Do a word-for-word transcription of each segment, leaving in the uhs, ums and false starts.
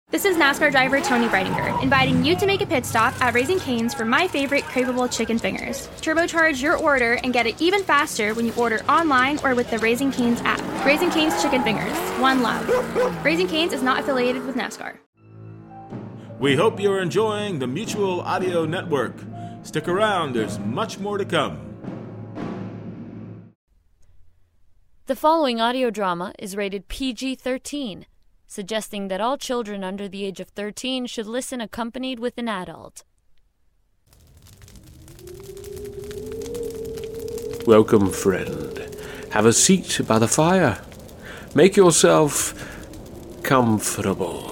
This is NASCAR driver Tony Breidinger, inviting you to make a pit stop at Raising Cane's for my favorite craveable chicken fingers. Turbocharge your order and get it even faster when you order online or with the Raising Cane's app. Raising Cane's Chicken Fingers. One love. Raising Cane's is not affiliated with NASCAR. We hope you're enjoying the Mutual Audio Network. Stick around, there's much more to come. The following audio drama is rated P G thirteen. Suggesting that all children under the age of thirteen should listen accompanied with an adult. Welcome, friend. Have a seat by the fire. Make yourself comfortable.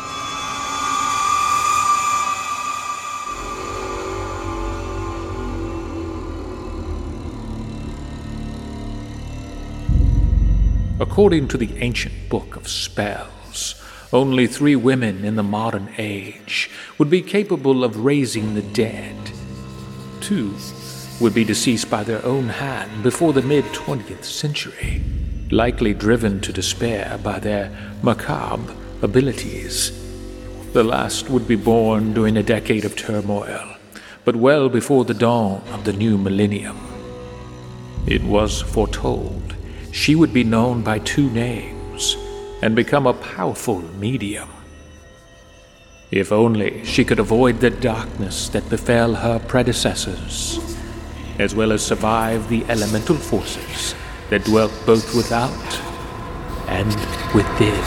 According to the ancient book of spells, only three women in the modern age would be capable of raising the dead. Two would be deceased by their own hand before the mid-twentieth century, likely driven to despair by their macabre abilities. The last would be born during a decade of turmoil, but well before the dawn of the new millennium. It was foretold she would be known by two names and become a powerful medium. If only she could avoid the darkness that befell her predecessors, as well as survive the elemental forces that dwelt both without and within.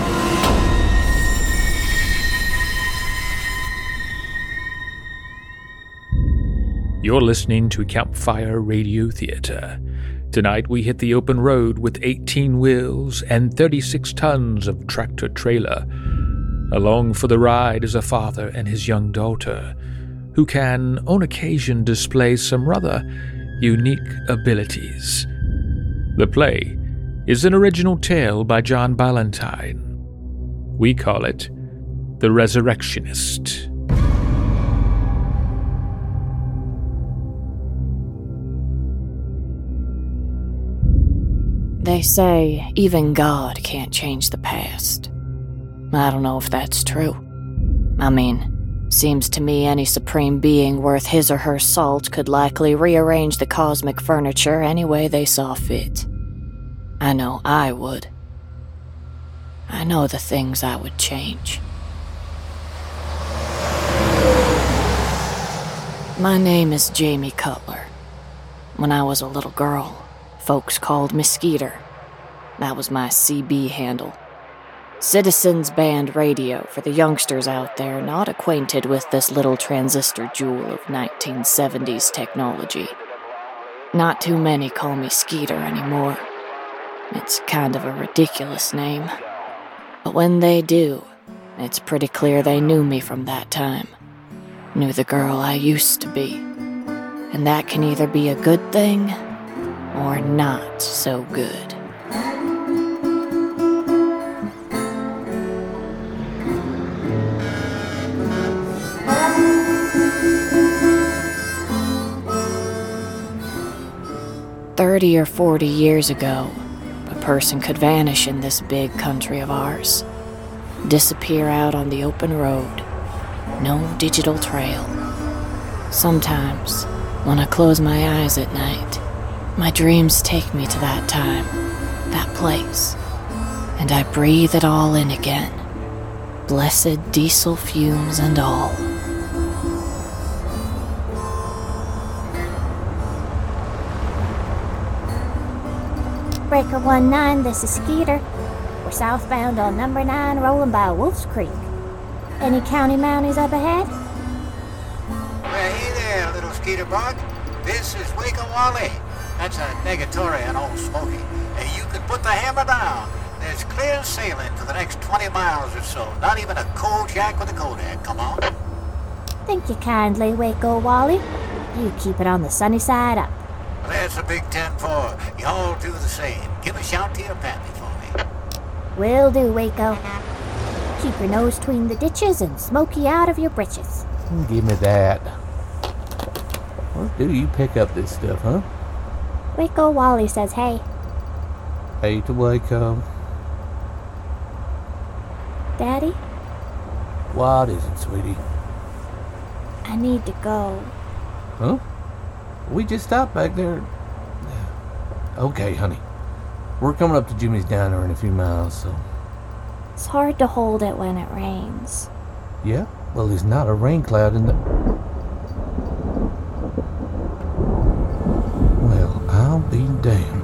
You're listening to Campfire Radio Theater. Tonight we hit the open road with eighteen wheels and thirty-six tons of tractor-trailer. Along for the ride is a father and his young daughter, who can, on occasion, display some rather unique abilities. The play is an original tale by John Ballantyne. We call it The Resurrectionist. They say even God can't change the past. I don't know if that's true. I mean, seems to me any supreme being worth his or her salt could likely rearrange the cosmic furniture any way they saw fit. I know I would. I know the things I would change. My name is Jamie Cutler. When I was a little girl, folks called me Skeeter. That was my C B handle. Citizens Band Radio for the youngsters out there not acquainted with this little transistor jewel of nineteen seventies technology. Not too many call me Skeeter anymore. It's kind of a ridiculous name. But when they do, it's pretty clear they knew me from that time. Knew the girl I used to be. And that can either be a good thing or not so good. Thirty or forty years ago, a person could vanish in this big country of ours. Disappear out on the open road. No digital trail. Sometimes, when I close my eyes at night, my dreams take me to that time, that place, and I breathe it all in again. Blessed diesel fumes and all. Breaker one nine, this is Skeeter. We're southbound on number nine, rolling by Wolf's Creek. Any county mounties up ahead? Well, hey there, little Skeeter bug. This is Waco Wally. That's a negatory on Old Smoky. Hey, you can put the hammer down. There's clear sailing for the next twenty miles or so. Not even a Kojak with a Kodak. Come on. Thank you kindly, Waco Wally. You keep it on the sunny side up. Well, that's a big ten four. Y'all do the same. Give a shout to your pappy for me. Will do, Waco. Keep your nose between the ditches and Smoky out of your britches. Give me that. Where do you pick up this stuff, huh? Waco Wally says hey. Hey to Waco. Daddy? What is it, sweetie? I need to go. Huh? We just stopped back there. Okay, honey. We're coming up to Jimmy's Diner in a few miles, so... It's hard to hold it when it rains. Yeah? Well, there's not a rain cloud in the... Well, I'll be damned.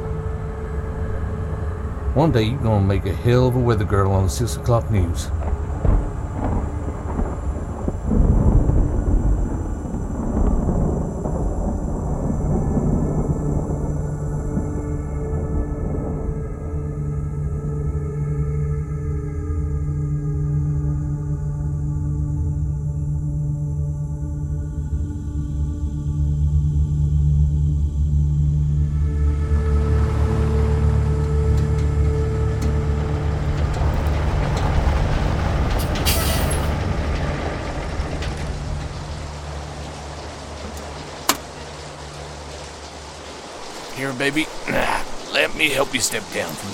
One day you're gonna make a hell of a weather girl on the six o'clock news. Here, baby. Let me help you step down from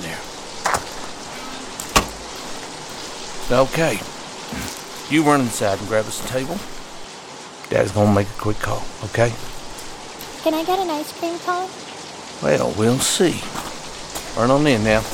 there. Okay. You run inside and grab us a table. Dad's gonna make a quick call, okay? Can I get an ice cream cone? Well, we'll see. Run on in now.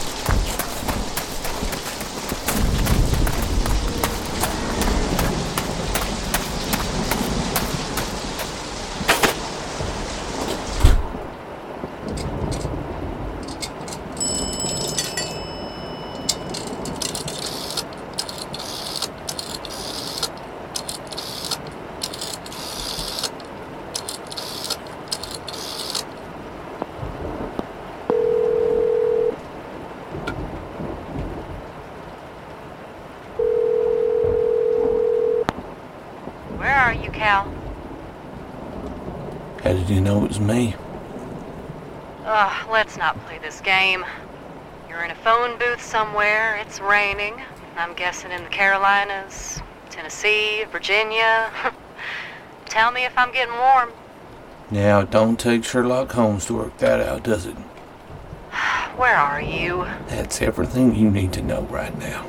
Cal. How did you know it was me? Ugh, let's not play this game. You're in a phone booth somewhere, it's raining. I'm guessing in the Carolinas, Tennessee, Virginia. Tell me if I'm getting warm. Now, it don't take Sherlock Holmes to work that out, does it? Where are you? That's everything you need to know right now.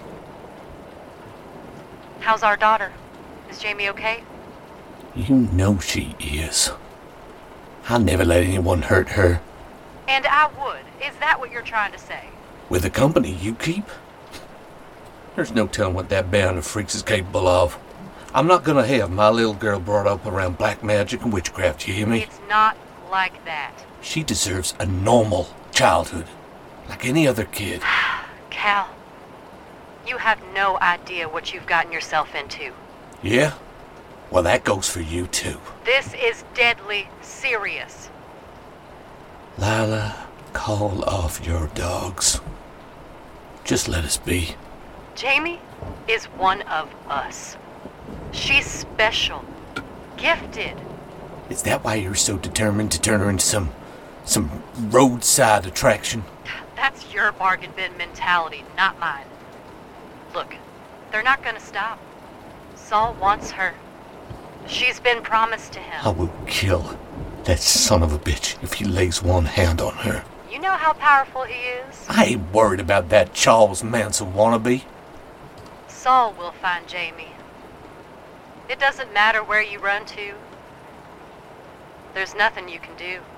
How's our daughter? Is Jamie okay? You know she is. I never let anyone hurt her. And I would. Is that what you're trying to say? With the company you keep? There's no telling what that band of freaks is capable of. I'm not gonna have my little girl brought up around black magic and witchcraft, you hear me? It's not like that. She deserves a normal childhood, like any other kid. Cal, you have no idea what you've gotten yourself into. Yeah? Well, that goes for you, too. This is deadly serious. Lila, call off your dogs. Just let us be. Jamie is one of us. She's special, gifted. Is that why you're so determined to turn her into some, some roadside attraction? That's your bargain bin mentality, not mine. Look, they're not gonna stop. Saul wants her. She's been promised to him. I will kill that son of a bitch if he lays one hand on her. You know how powerful he is? I ain't worried about that Charles Manson wannabe. Saul will find Jamie. It doesn't matter where you run to. There's nothing you can do.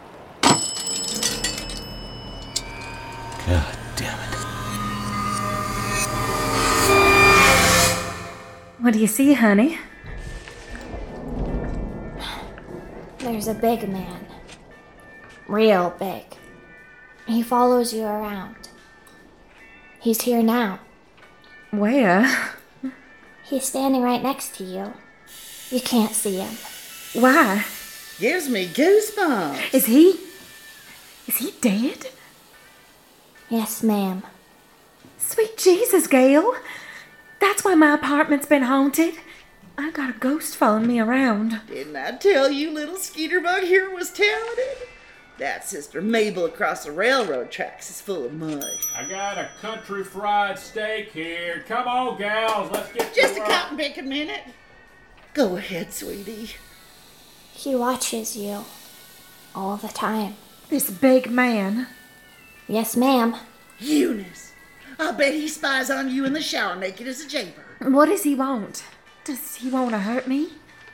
God damn it. What do you see, honey? There's a big man. Real big. He follows you around. He's here now. Where? He's standing right next to you. You can't see him. Why? Gives me goosebumps. Is he... Is he dead? Yes, ma'am. Sweet Jesus, Gail. That's why my apartment's been haunted. I got a ghost following me around. Didn't I tell you little Skeeterbug here was talented? That Sister Mabel across the railroad tracks is full of mud. I got a country fried steak here. Come on, gals, let's get Just to a work. cotton picking minute. Go ahead, sweetie. He watches you. All the time. This big man. Yes, ma'am. Eunice. I bet he spies on you in the shower naked as a jaybird. What does he want? Does he want to hurt me?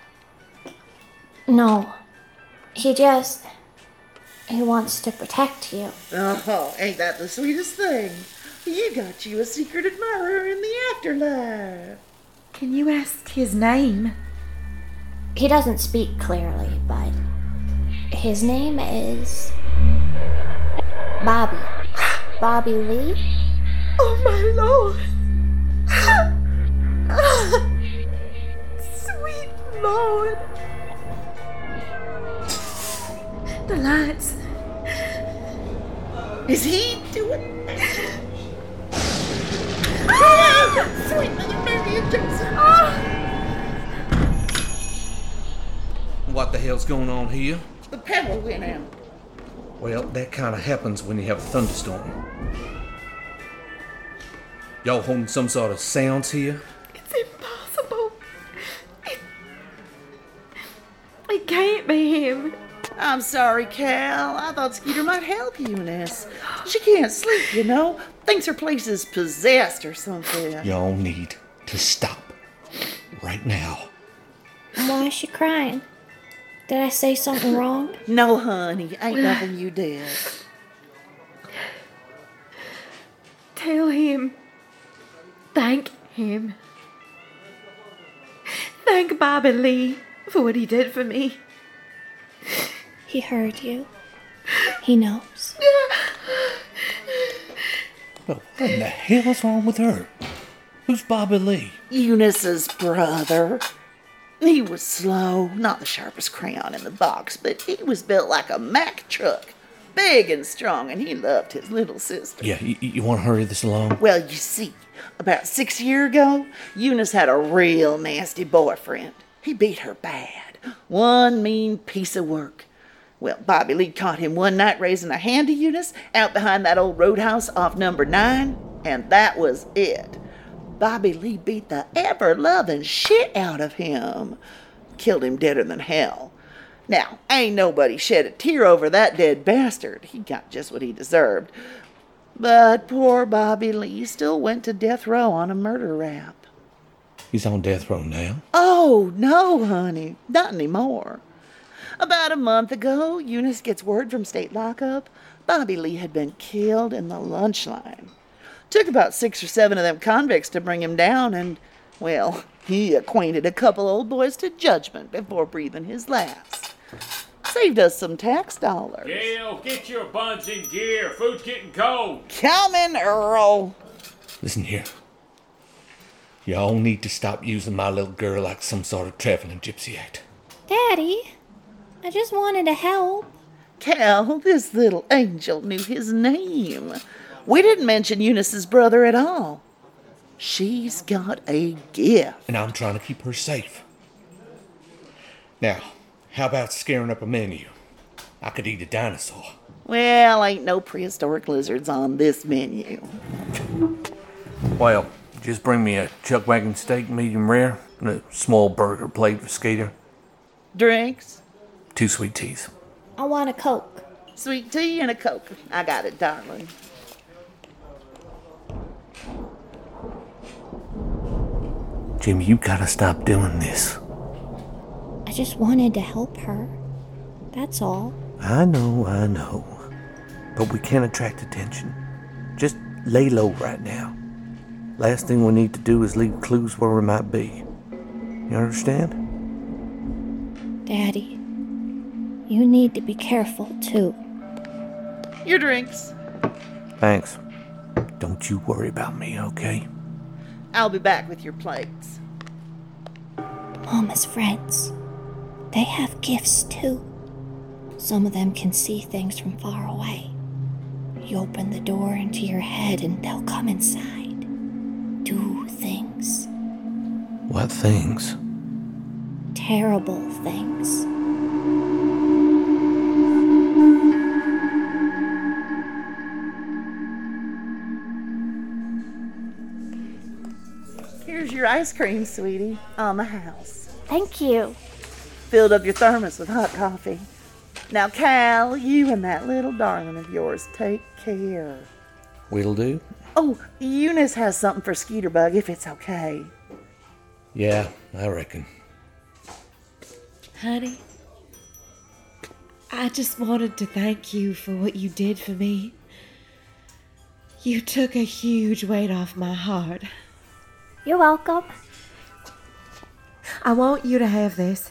No. He just... He wants to protect you. Oh, ain't that the sweetest thing? You got you a secret admirer in the afterlife. Can you ask his name? He doesn't speak clearly, but his name is Bobby. Bobby Lee. Oh, my Lord. Sweet Lord. The lights. Is he doing... Sweet Mother Mary and Joseph. Oh. What the hell's going on here? The power went out. Well, that kind of happens when you have a thunderstorm. Y'all holding some sort of sounds here? It's impossible. It, it can't be him. I'm sorry, Cal. I thought Skeeter might help Eunice. She can't sleep, you know. Thinks her place is possessed or something. Y'all need to stop. Right now. Why is she crying? Did I say something wrong? No, honey. Ain't nothing you did. Tell him. Thank him. Thank Bobby Lee for what he did for me. He heard you. He knows. Well, what in the hell is wrong with her? Who's Bobby Lee? Eunice's brother. He was slow, not the sharpest crayon in the box, but he was built like a Mack truck. Big and strong, and he loved his little sister. Yeah, you, you want to hurry this along? Well, you see, about six years ago, Eunice had a real nasty boyfriend. He beat her bad. One mean piece of work. Well, Bobby Lee caught him one night raising a hand to Eunice out behind that old roadhouse off number nine, and that was it. Bobby Lee beat the ever-loving shit out of him. Killed him deader than hell. Now, ain't nobody shed a tear over that dead bastard. He got just what he deserved. But poor Bobby Lee still went to death row on a murder rap. He's on death row now? Oh, no, honey. Not anymore. About a month ago, Eunice gets word from state lockup. Bobby Lee had been killed in the lunch line. Took about six or seven of them convicts to bring him down, and, well, he acquainted a couple old boys to judgment before breathing his last. Saved us some tax dollars. Gail, get your buns in gear. Food's getting cold. Coming, Earl. Listen here. Y'all need to stop using my little girl like some sort of traveling gypsy act. Daddy, I just wanted to help. Cal, this little angel knew his name. We didn't mention Eunice's brother at all. She's got a gift. And I'm trying to keep her safe. Now, how about scaring up a menu? I could eat a dinosaur. Well, ain't no prehistoric lizards on this menu. Well, just bring me a chuck wagon steak, medium rare, and a small burger plate for Skeeter. Drinks? Two sweet teas. I want a Coke. Sweet tea and a Coke. I got it, darling. Jimmy, you gotta stop doing this. I just wanted to help her. That's all. I know, I know. But we can't attract attention. Just lay low right now. Last thing we need to do is leave clues where we might be. You understand? Daddy, you need to be careful, too. Your drinks. Thanks. Don't you worry about me, okay? I'll be back with your plates. Mama's friends. They have gifts, too. Some of them can see things from far away. You open the door into your head and they'll come inside. Do things. What things? Terrible things. Here's your ice cream, sweetie, on the house. Thank you. Filled up your thermos with hot coffee. Now, Cal, you and that little darling of yours take care. Will do. Oh, Eunice has something for Skeeter Bug, if it's okay. Yeah, I reckon. Honey, I just wanted to thank you for what you did for me. You took a huge weight off my heart. You're welcome. I want you to have this.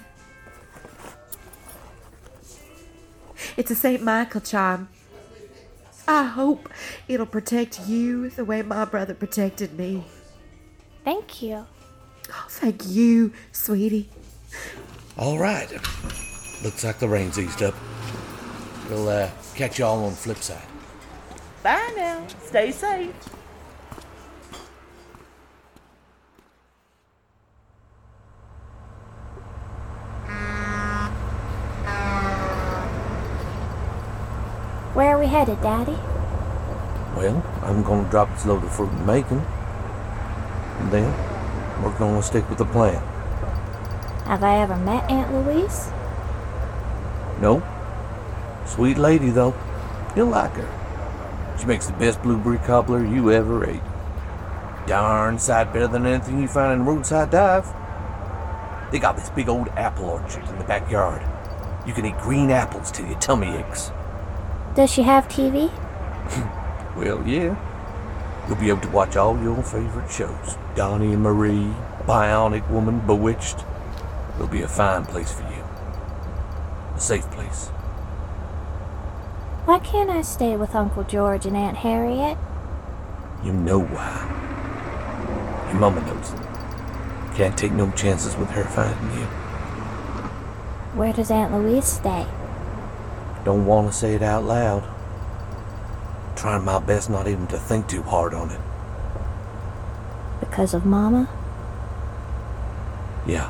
It's a Saint Michael charm. I hope it'll protect you the way my brother protected me. Thank you. Oh, thank you, sweetie. All right. Looks like the rain's eased up. We'll uh, catch y'all on the flip side. Bye now. Stay safe. Where are we headed, Daddy? Well, I'm gonna drop this load of fruit and bacon. And then we're gonna stick with the plan. Have I ever met Aunt Louise? No. Sweet lady, though. You'll like her. She makes the best blueberry cobbler you ever ate. Darn sight better than anything you find in a roadside dive. They got this big old apple orchard in the backyard. You can eat green apples till your tummy aches. Does she have T V? Well, yeah. You'll be able to watch all your favorite shows. Donnie and Marie, Bionic Woman, Bewitched. It'll be a fine place for you. A safe place. Why can't I stay with Uncle George and Aunt Harriet? You know why. Your mama knows. Can't take no chances with her finding you. Where does Aunt Louise stay? Don't want to say it out loud. Trying my best not even to think too hard on it. Because of Mama? Yeah.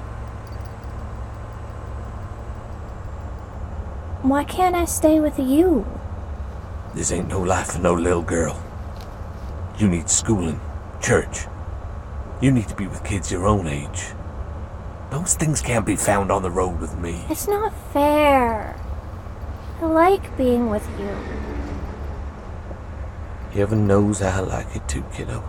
Why can't I stay with you? This ain't no life for no little girl. You need schooling, church. You need to be with kids your own age. Those things can't be found on the road with me. It's not fair. I like being with you. Heaven knows I like it too, kiddo.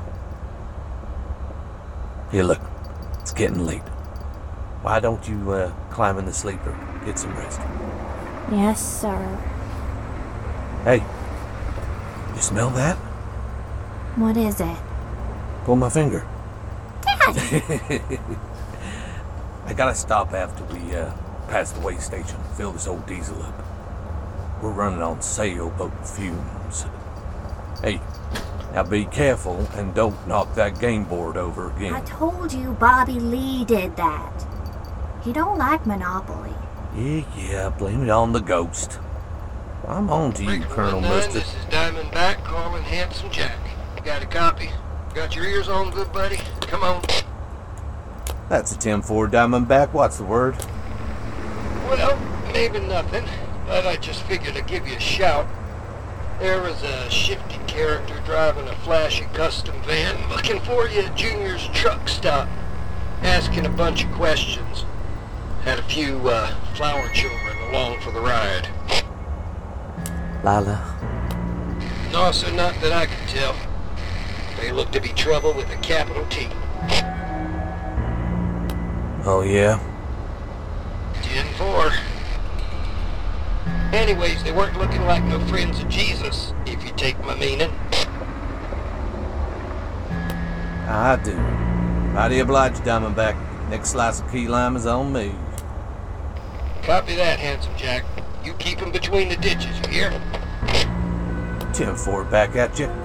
Here, look. It's getting late. Why don't you uh, climb in the sleeper, get some rest? Yes, sir. Hey, you smell that? What is it? Pull my finger. Daddy! I gotta stop after we uh, pass the way station and fill this old diesel up. We're running on sailboat fumes. Hey, now be careful and don't knock that game board over again. I told you Bobby Lee did that. He don't like Monopoly. Yeah, yeah, blame it on the ghost. I'm on to you, Colonel Mustard. This is Diamondback calling Handsome Jack. Got a copy? Got your ears on, good buddy? Come on. That's a ten four Diamondback. What's the word? Well, maybe nothing, but I just figured I'd give you a shout. There was a shifty character driving a flashy custom van looking for you at Junior's truck stop, asking a bunch of questions. Had a few uh, flower children along for the ride. Lila? No, sir, not that I can tell. They look to be trouble with a capital T. Oh, yeah? ten four. Anyways, they weren't looking like no friends of Jesus, if you take my meaning. I do. Mighty obliged, Diamondback. Next slice of key lime is on me. Copy that, Handsome Jack. You keep him between the ditches, you hear? ten four back at you.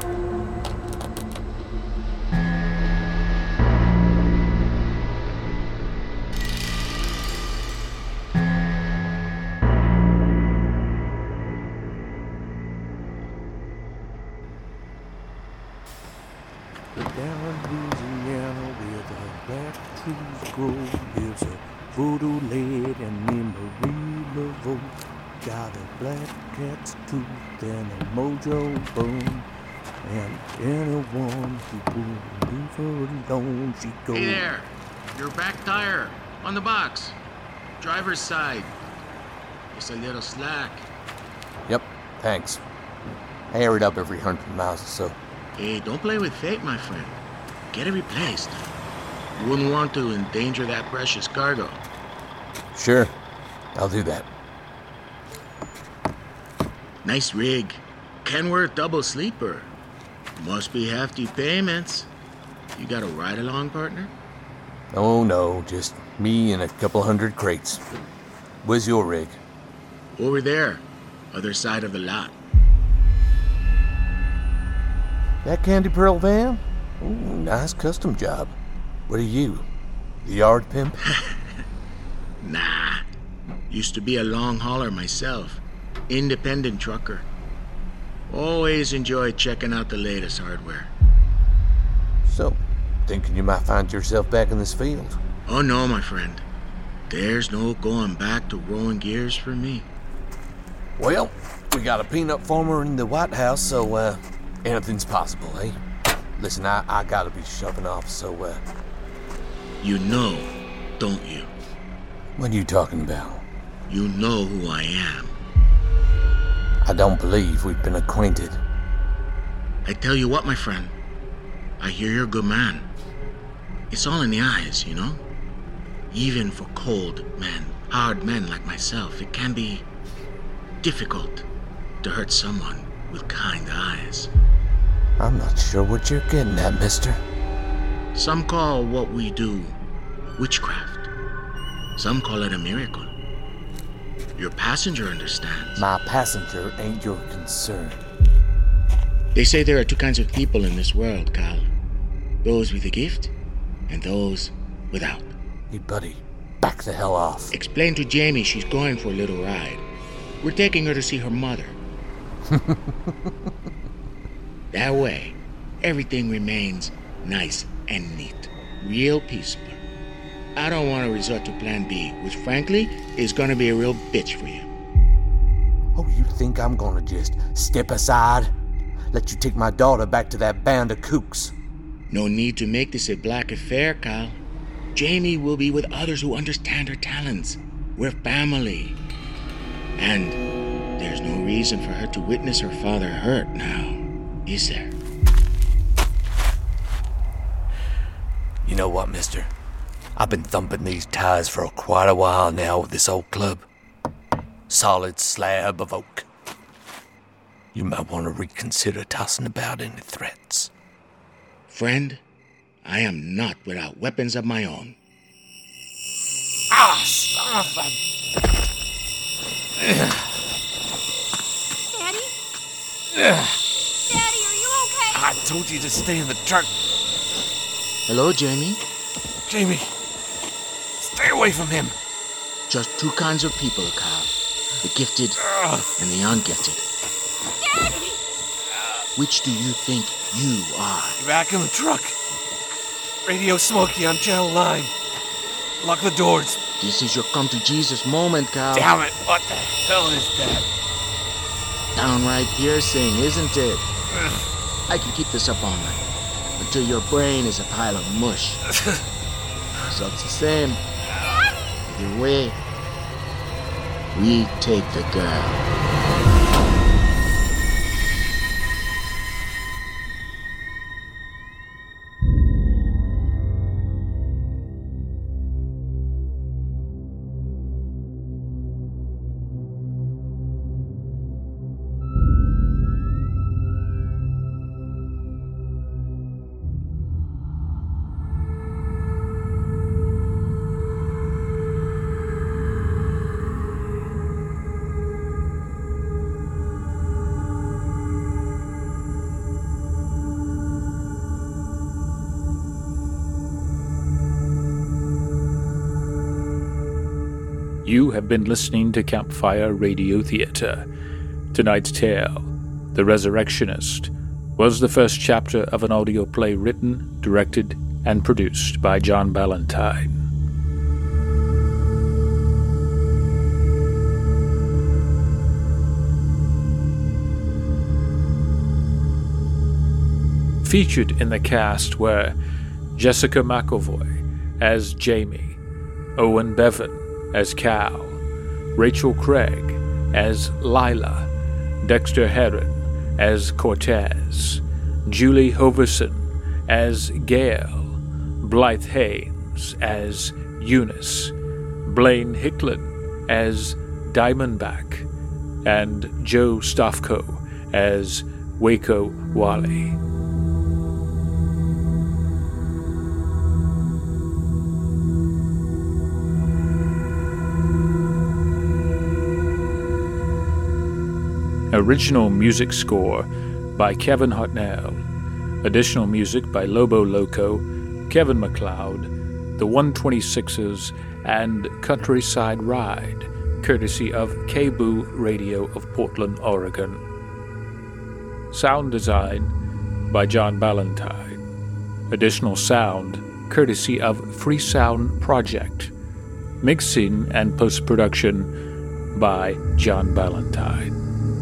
Down Louisiana where the black trees grow, there's a voodoo lady named Marie Laveau. Got a black cat's tooth and a mojo bone, and anyone who won't leave her alone, she goes. Hey there, your back tire on the box, driver's side. It's a little slack. Yep, thanks. I air it up every hundred miles or so. Hey, don't play with fate, my friend. Get it replaced. You wouldn't want to endanger that precious cargo. Sure, I'll do that. Nice rig. Kenworth double sleeper. Must be hefty payments. You got a ride-along partner? Oh, no, just me and a couple hundred crates. Where's your rig? Over there, other side of the lot. That Candy Pearl van? Ooh, nice custom job. What are you, the yard pimp? Nah. Used to be a long hauler myself. Independent trucker. Always enjoyed checking out the latest hardware. So, thinking you might find yourself back in this field? Oh no, my friend. There's no going back to rowing gears for me. Well, we got a peanut farmer in the White House, so, uh, anything's possible, eh? Listen, I, I gotta be shoving off, so, uh... You know, don't you? What are you talking about? You know who I am. I don't believe we've been acquainted. I tell you what, my friend. I hear you're a good man. It's all in the eyes, you know? Even for cold men, hard men like myself, it can be difficult to hurt someone with kind eyes. I'm not sure what you're getting at, mister. Some call what we do witchcraft. Some call it a miracle. Your passenger understands. My passenger ain't your concern. They say there are two kinds of people in this world, Cal. Those with a gift, and those without. Hey, buddy, back the hell off. Explain to Jamie she's going for a little ride. We're taking her to see her mother. That way, everything remains nice and neat. Real peaceful. I don't want to resort to plan B, which frankly is going to be a real bitch for you. Oh, you think I'm gonna just step aside? Let you take my daughter back to that band of kooks? No need to make this a black affair, Kyle. Jamie will be with others who understand her talents. We're family. And there's no reason for her to witness her father hurt now, is there? You know what, mister? I've been thumping these tires for quite a while now with this old club. Solid slab of oak. You might want to reconsider tossing about any threats. Friend, I am not without weapons of my own. Ah, son of a... Daddy? Daddy, are you okay? I told you to stay in the truck. Hello, Jamie? Jamie, stay away from him. Just two kinds of people, Kyle. The gifted Ugh. and the ungifted. Daddy! Which do you think you are? Get back in the truck. Radio Smokey on Channel nine. Lock the doors. This is your come to Jesus moment, Kyle. Damn it, what the hell is that? Downright piercing, isn't it? I can keep this up all night. Until your brain is a pile of mush. Results the same. Either way, we take the girl. You have been listening to Campfire Radio Theater. Tonight's tale, The Resurrectionist, was the first chapter of an audio play written, directed, and produced by John Ballantyne. Featured in the cast were Jessica McEvoy as Jamie, Owen Bevan as Cal, Rachel Craig as Lila, Dexter Heron as Cortez, Julie Hoverson as Gail, Blythe Haynes as Eunice, Blaine Hicklin as Diamondback, and Joe Stofko as Waco Wally. Original music score by Kevin Hartnell. Additional music by Lobo Loco, Kevin MacLeod, The one twenty-sixes, and Countryside Ride, courtesy of K B O O Radio of Portland, Oregon. Sound design by John Ballantyne. Additional sound courtesy of Free Sound Project. Mixing and post-production by John Ballantyne.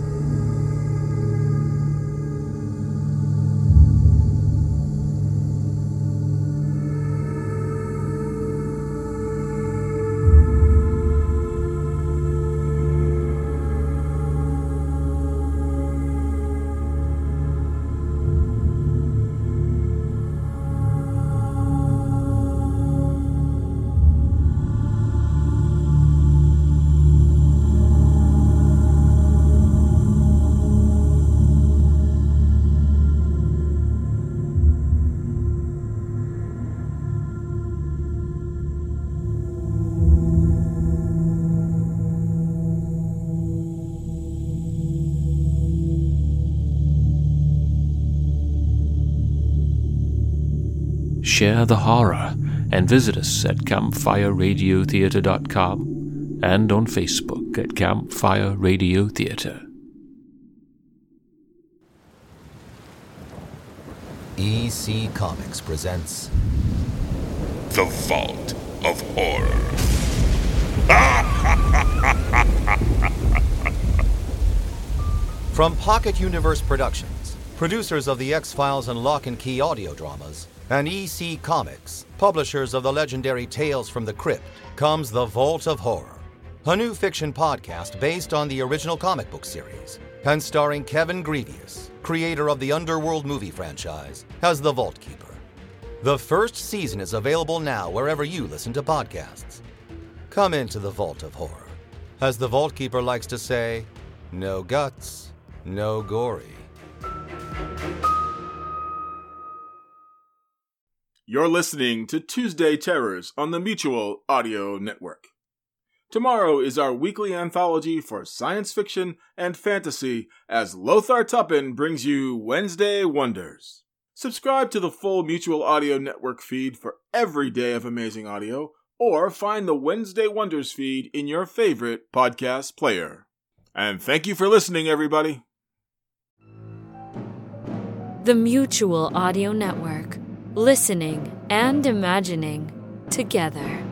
Share the horror and visit us at campfire radio theater dot com and on Facebook at Campfire Radio Theater. E C Comics presents The Vault of Horror. From Pocket Universe Productions, producers of the X-Files and Lock and Key audio dramas, and E C Comics, publishers of the legendary Tales from the Crypt, comes The Vault of Horror, a new fiction podcast based on the original comic book series, and starring Kevin Grevious, creator of the Underworld movie franchise, as the Vault Keeper. The first season is available now wherever you listen to podcasts. Come into the Vault of Horror. As the Vault Keeper likes to say, no guts, no gory. You're listening to Tuesday Terrors on the Mutual Audio Network. Tomorrow is our weekly anthology for science fiction and fantasy as Lothar Tuppen brings you Wednesday Wonders. Subscribe to the full Mutual Audio Network feed for every day of amazing audio, or find the Wednesday Wonders feed in your favorite podcast player. And thank you for listening, everybody. The Mutual Audio Network. Listening and imagining together.